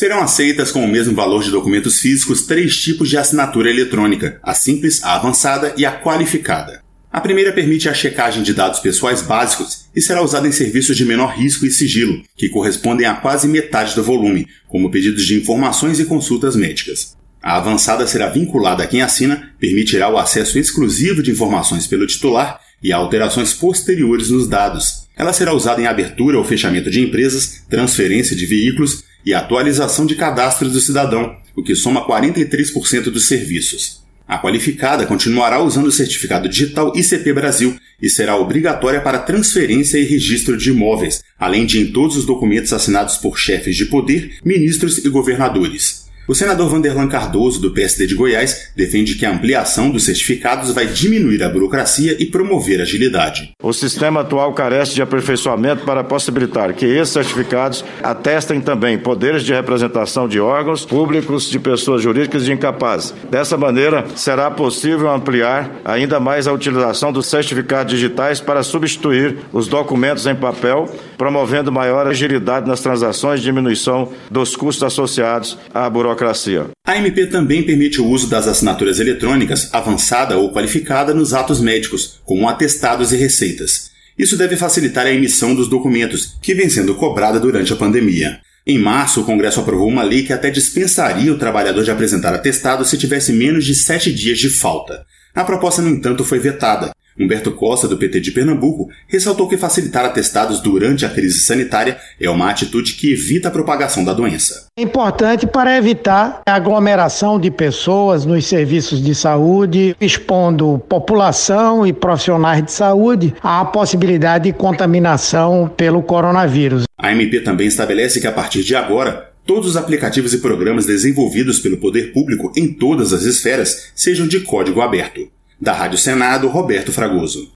Serão aceitas com o mesmo valor de documentos físicos 3 tipos de assinatura eletrônica, a simples, a avançada e a qualificada. A primeira permite a checagem de dados pessoais básicos e será usada em serviços de menor risco e sigilo, que correspondem a quase metade do volume, como pedidos de informações e consultas médicas. A avançada será vinculada a quem assina, permitirá o acesso exclusivo de informações pelo titular e alterações posteriores nos dados. Ela será usada em abertura ou fechamento de empresas, transferência de veículos e atualização de cadastros do cidadão, o que soma 43% dos serviços. A qualificada continuará usando o certificado digital ICP Brasil e será obrigatória para transferência e registro de imóveis, além de em todos os documentos assinados por chefes de poder, ministros e governadores. O senador Vanderlan Cardoso, do PSD de Goiás, defende que a ampliação dos certificados vai diminuir a burocracia e promover agilidade. O sistema atual carece de aperfeiçoamento para possibilitar que esses certificados atestem também poderes de representação de órgãos públicos, de pessoas jurídicas e de incapazes. Dessa maneira, será possível ampliar ainda mais a utilização dos certificados digitais para substituir os documentos em papel, promovendo maior agilidade nas transações e diminuição dos custos associados à burocracia. A MP também permite o uso das assinaturas eletrônicas, avançada ou qualificada, nos atos médicos, como atestados e receitas. Isso deve facilitar a emissão dos documentos, que vem sendo cobrada durante a pandemia. Em março, o Congresso aprovou uma lei que até dispensaria o trabalhador de apresentar atestado se tivesse menos de 7 dias de falta. A proposta, no entanto, foi vetada. Humberto Costa, do PT de Pernambuco, ressaltou que facilitar atestados durante a crise sanitária é uma atitude que evita a propagação da doença. É importante para evitar a aglomeração de pessoas nos serviços de saúde, expondo população e profissionais de saúde à possibilidade de contaminação pelo coronavírus. A MP também estabelece que, a partir de agora, todos os aplicativos e programas desenvolvidos pelo poder público em todas as esferas sejam de código aberto. Da Rádio Senado, Roberto Fragoso.